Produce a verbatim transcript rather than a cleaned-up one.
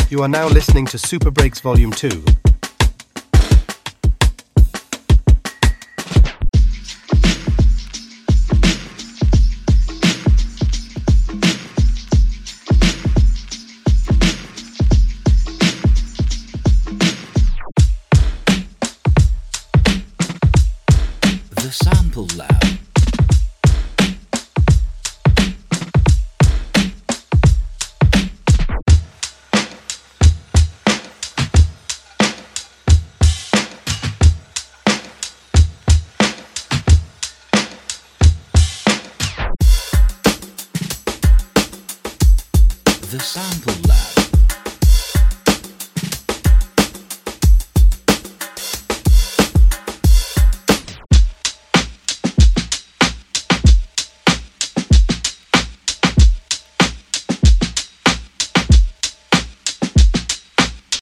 You are now listening to Super Breaks Volume two. The Sample Lab. The Sample Lab.